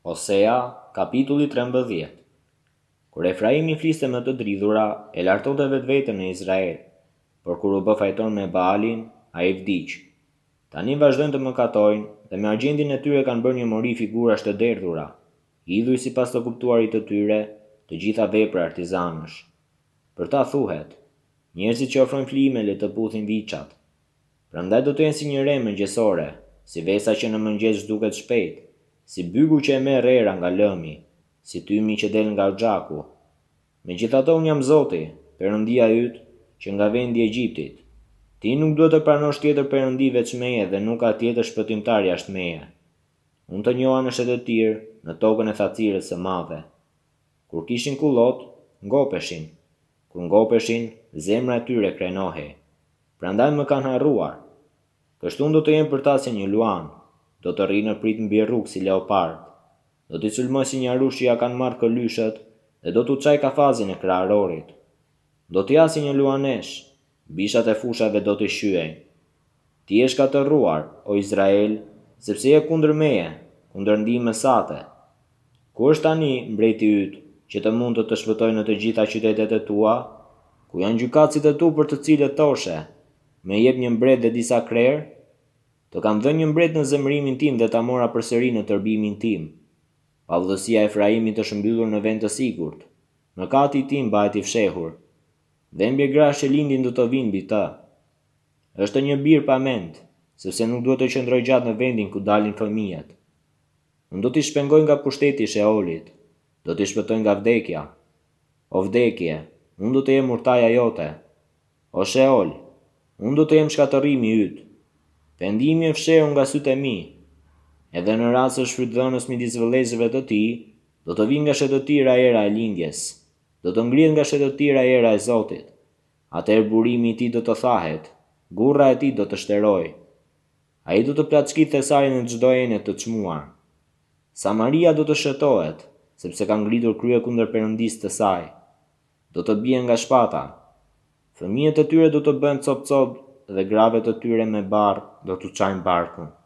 Osea, kapitulli 13. Kur Efraimi fliste me të dridhura, e lartonte vetveten në Izrael, por kur u bë fajtor me Baalin, ai vdiq. Tani vazhdojnë të mëkatojnë dhe me argjendin e tyre kanë bërë një mori figurash të derdhura, idhuj sipas të kuptuarit të tyre, të gjitha vepra artizanësh. Për ta thuhet, njerëzit që ofrojnë flime le të puthin viçat. Prandaj do të jenë si një re mëngjesore, si vesa që në mëngjes zhduket shpejt, si bygu që e merr era nga lëmi, si tymi që del nga xhaku. Megjithatë unë jam Zoti, Perëndia yt, që nga vendi i Egjiptit. Ti nuk duhet të pranosh tjetër perëndi veç meje dhe nuk ka tjetër shpëtimtar jashtë meje. Unë të njoha në shtetet e tjerë, në tokën e Thacirës së Madhe. Kur kishin kullot, ngopeshin. Kur ngopeshin, zemra e tyre krenohej. Prandaj më kanë harruar. Kështu do të jem për ta si një luan, do të rri në prit mbi rrugë si leopard. Do t'i sulmoj si një arush që ja kanë marrë këlyshët dhe do t'u çaj kafazin e kraharorit. Do t'i asi një luanesh, bishat e fushave do t'i shyej. Ti je shkatërruar, o Izrael, sepse je kundër meje, kundër ndihmës sate. Ku është tani mbreti yt, që të mund të shpëtojë në të gjitha qytetet e tua? Ku janë gjykatësit e tu për të cilët thoshe, me jep një mbret dhe disa krerë? Të kam dhënë një mbret në zemërimin tim dhe ta mora përsëri në tërbimin tim. Pavëdhësia e Efraimit është mbyllur në vend të sigurt. Mëkati i tij mbahet i fshehur. Dhembje grash që lindin do të vinë mbi të. Është një bir pa mend, sepse nuk duhet të qëndrojë gjatë në vendin ku dalin fëmijët. Unë do t'i shpengoj nga pushteti i Sheolit, do t'i shpëtoj nga vdekja. O vdekje, unë do të jem urtaja jote. O Sheol, unë do të jem shkatërrimi yt. Pendimi e fshehur nga sytë e mi. Edhe në rast se shfrytëdhënës midis vëllezërve të tij, do të vinë nga shëtëtira era e lindjes. Do të ngrihet nga shëtëtira era e Zotit. Atëherë burimi i tij do të thahet, gurra e tij do të shterojë. Ai do të plaçkit thesarin e çdo ene të çmuar. Samaria do të shëtohet, sepse ka ngritur krye kundër Perëndisë të saj. Do të bien nga shpata. Fëmijët e tyre do të bëhen cop-cop dhe gravet e tyre me barr do t'u çajnë barkun.